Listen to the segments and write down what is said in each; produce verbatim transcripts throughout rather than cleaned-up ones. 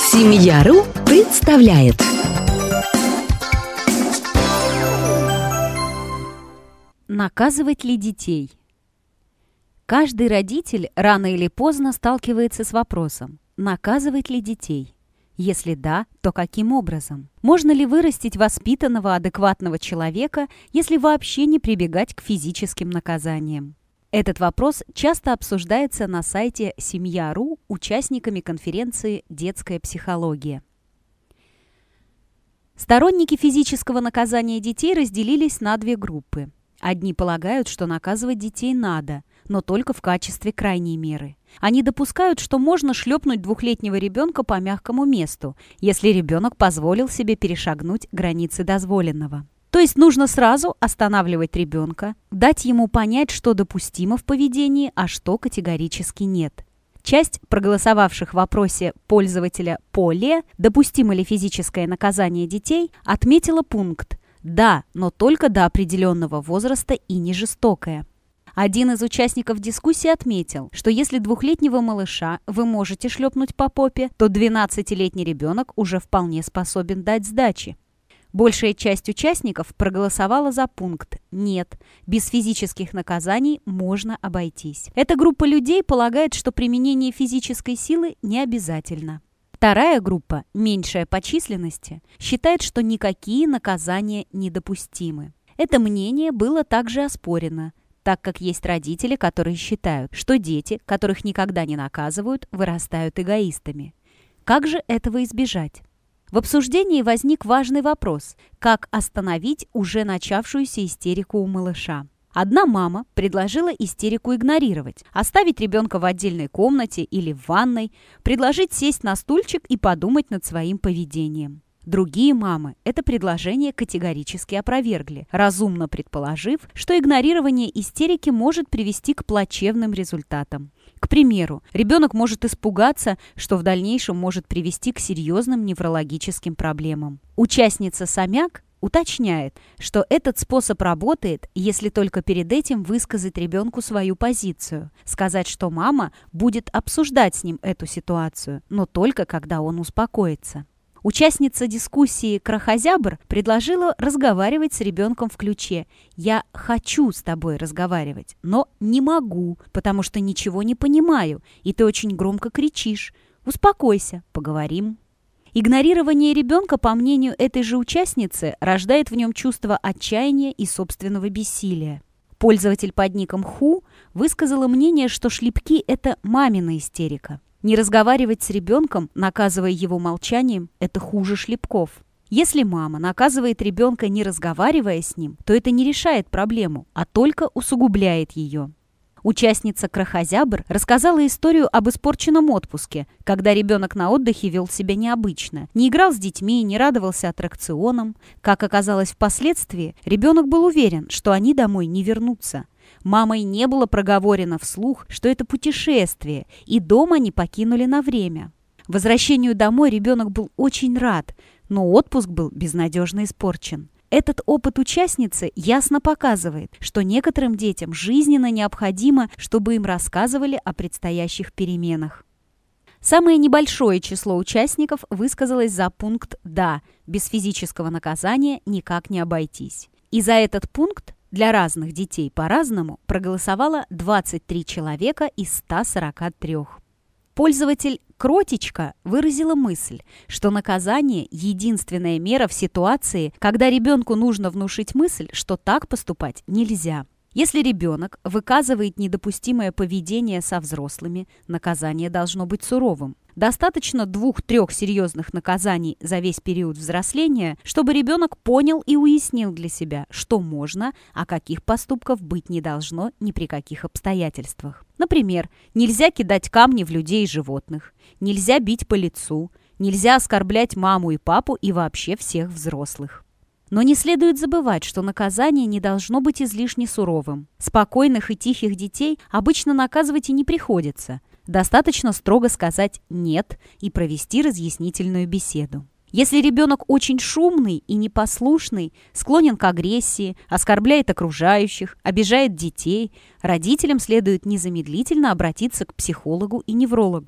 Семья.ру представляет. Наказывать ли детей? Каждый родитель рано или поздно сталкивается с вопросом: наказывать ли детей? Если да, то каким образом? Можно ли вырастить воспитанного, адекватного человека, если вообще не прибегать к физическим наказаниям? Этот вопрос часто обсуждается на сайте Семья.ру участниками конференции «Детская психология». Сторонники физического наказания детей разделились на две группы. Одни полагают, что наказывать детей надо, но только в качестве крайней меры. Они допускают, что можно шлепнуть двухлетнего ребенка по мягкому месту, если ребенок позволил себе перешагнуть границы дозволенного. То есть нужно сразу останавливать ребенка, дать ему понять, что допустимо в поведении, а что категорически нет. Часть проголосовавших в вопросе пользователя «Поле» «Допустимо ли физическое наказание детей?» отметила пункт «Да, но только до определенного возраста и не жестокое». Один из участников дискуссии отметил, что если двухлетнего малыша вы можете шлепнуть по попе, то двенадцатилетний ребенок уже вполне способен дать сдачи. Большая часть участников проголосовала за пункт «Нет, без физических наказаний можно обойтись». Эта группа людей полагает, что применение физической силы не обязательно. Вторая группа, меньшая по численности, считает, что никакие наказания недопустимы. Это мнение было также оспорено, так как есть родители, которые считают, что дети, которых никогда не наказывают, вырастают эгоистами. Как же этого избежать? В обсуждении возник важный вопрос: как остановить уже начавшуюся истерику у малыша? Одна мама предложила истерику игнорировать, оставить ребенка в отдельной комнате или в ванной, предложить сесть на стульчик и подумать над своим поведением. Другие мамы это предложение категорически опровергли, разумно предположив, что игнорирование истерики может привести к плачевным результатам. К примеру, ребенок может испугаться, что в дальнейшем может привести к серьезным неврологическим проблемам. Участница Самяк уточняет, что этот способ работает, если только перед этим высказать ребенку свою позицию, сказать, что мама будет обсуждать с ним эту ситуацию, но только когда он успокоится. Участница дискуссии Крохозябр предложила разговаривать с ребенком в ключе: «Я хочу с тобой разговаривать, но не могу, потому что ничего не понимаю, и ты очень громко кричишь. Успокойся, поговорим». Игнорирование ребенка, по мнению этой же участницы, рождает в нем чувство отчаяния и собственного бессилия. Пользователь под ником Ху высказала мнение, что шлепки – это мамина истерика. Не разговаривать с ребенком, наказывая его молчанием, это хуже шлепков. Если мама наказывает ребенка, не разговаривая с ним, то это не решает проблему, а только усугубляет ее. Участница Крохозябр рассказала историю об испорченном отпуске, когда ребенок на отдыхе вел себя необычно, не играл с детьми, не радовался аттракционам. Как оказалось впоследствии, ребенок был уверен, что они домой не вернутся. Мамой не было проговорено вслух, что это путешествие, и дом они покинули на время. Возвращению домой ребенок был очень рад, но отпуск был безнадежно испорчен. Этот опыт участницы ясно показывает, что некоторым детям жизненно необходимо, чтобы им рассказывали о предстоящих переменах. Самое небольшое число участников высказалось за пункт «Да, без физического наказания никак не обойтись». И за этот пункт для разных детей по-разному проголосовало двадцать три человека из ста сорока трёх. Пользователь Кротичка выразила мысль, что наказание – единственная мера в ситуации, когда ребенку нужно внушить мысль, что так поступать нельзя. Если ребенок выказывает недопустимое поведение со взрослыми, наказание должно быть суровым. Достаточно двух-трех серьезных наказаний за весь период взросления, чтобы ребенок понял и уяснил для себя, что можно, а каких поступков быть не должно ни при каких обстоятельствах. Например, нельзя кидать камни в людей и животных, нельзя бить по лицу, нельзя оскорблять маму и папу и вообще всех взрослых. Но не следует забывать, что наказание не должно быть излишне суровым. Спокойных и тихих детей обычно наказывать и не приходится. Достаточно строго сказать «нет» и провести разъяснительную беседу. Если ребенок очень шумный и непослушный, склонен к агрессии, оскорбляет окружающих, обижает детей, родителям следует незамедлительно обратиться к психологу и неврологу.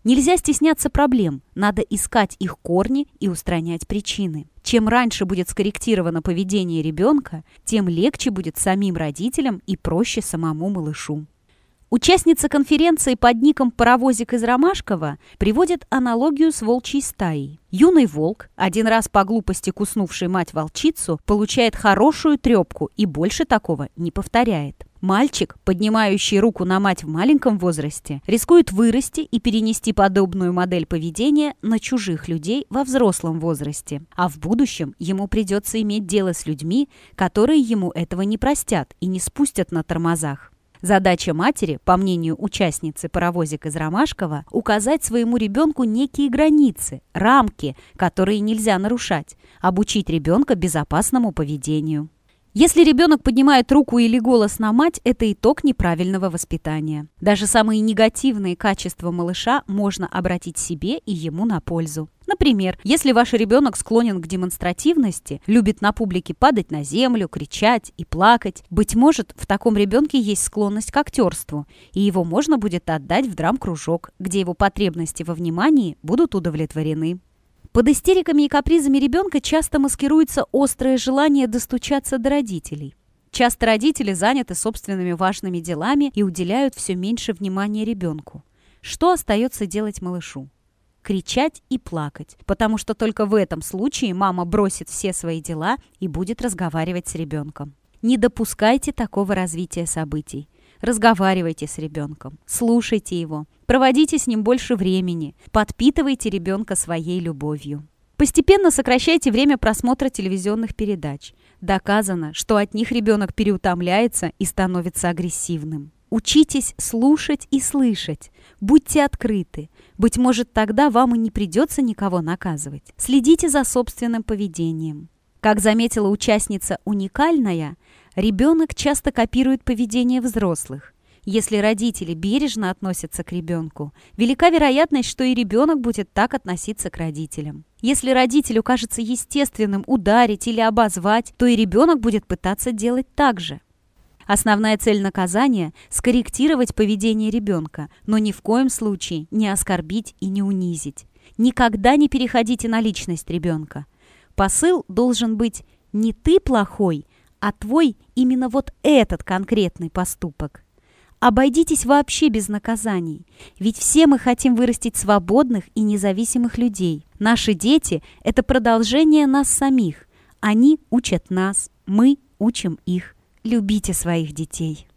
Нельзя стесняться проблем, надо искать их корни и устранять причины. Чем раньше будет скорректировано поведение ребенка, тем легче будет самим родителям и проще самому малышу. Участница конференции под ником «Паровозик из Ромашкова» приводит аналогию с волчьей стаей. Юный волк, один раз по глупости куснувший мать-волчицу, получает хорошую трепку и больше такого не повторяет. Мальчик, поднимающий руку на мать в маленьком возрасте, рискует вырасти и перенести подобную модель поведения на чужих людей во взрослом возрасте. А в будущем ему придется иметь дело с людьми, которые ему этого не простят и не спустят на тормозах. Задача матери, по мнению участницы «Паровозик из Ромашкова», указать своему ребенку некие границы, рамки, которые нельзя нарушать, обучить ребенка безопасному поведению. Если ребенок поднимает руку или голос на мать, это итог неправильного воспитания. Даже самые негативные качества малыша можно обратить себе и ему на пользу. Например, если ваш ребенок склонен к демонстративности, любит на публике падать на землю, кричать и плакать, быть может, в таком ребенке есть склонность к актерству, и его можно будет отдать в драм-кружок, где его потребности во внимании будут удовлетворены. Под истериками и капризами ребенка часто маскируется острое желание достучаться до родителей. Часто родители заняты собственными важными делами и уделяют все меньше внимания ребенку. Что остается делать малышу? Кричать и плакать, потому что только в этом случае мама бросит все свои дела и будет разговаривать с ребенком. Не допускайте такого развития событий. Разговаривайте с ребенком, слушайте его, проводите с ним больше времени, подпитывайте ребенка своей любовью. Постепенно сокращайте время просмотра телевизионных передач. Доказано, что от них ребенок переутомляется и становится агрессивным. Учитесь слушать и слышать. Будьте открыты. Быть может, тогда вам и не придется никого наказывать. Следите за собственным поведением. Как заметила участница «Уникальная», ребенок часто копирует поведение взрослых. Если родители бережно относятся к ребенку, велика вероятность, что и ребенок будет так относиться к родителям. Если родителю кажется естественным ударить или обозвать, то и ребенок будет пытаться делать так же. Основная цель наказания – скорректировать поведение ребенка, но ни в коем случае не оскорбить и не унизить. Никогда не переходите на личность ребенка. Посыл должен быть не «ты плохой», а твой именно вот этот конкретный поступок. Обойдитесь вообще без наказаний, ведь все мы хотим вырастить свободных и независимых людей. Наши дети – это продолжение нас самих. Они учат нас, мы учим их. Любите своих детей.